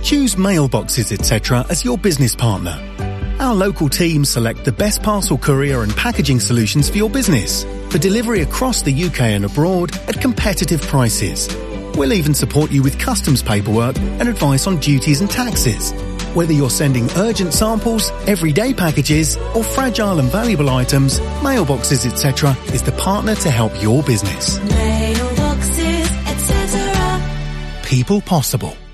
Choose Mailboxes Etc. as your business partner. Our local teams select the best parcel courier and packaging solutions for your business, for delivery across the UK and abroad at competitive prices. We'll even support you with customs paperwork and advice on duties and taxes. Whether you're sending urgent samples, everyday packages, or fragile and valuable items, Mailboxes Etc. is the partner to help your business. Mailboxes Etc. People possible.